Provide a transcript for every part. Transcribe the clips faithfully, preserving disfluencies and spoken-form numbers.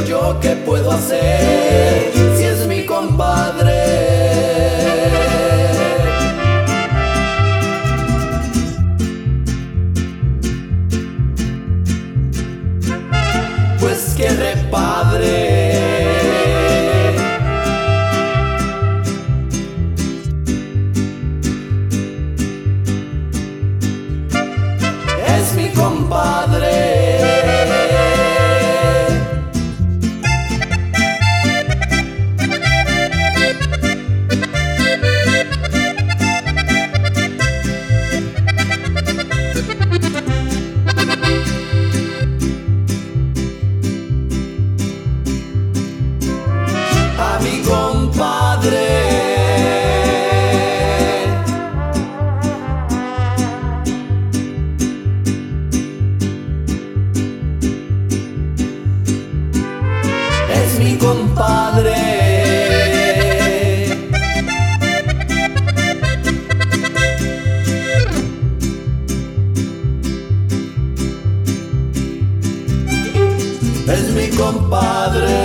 yo qué puedo hacer si es mi compadre. Pues que repadre. Es mi compadre. A mi compadre. Es mi compadre. Es mi compadre.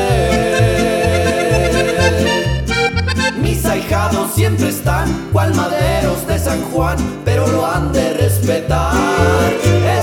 Mis ahijados siempre están cual maderos de San Juan, pero lo han de respetar.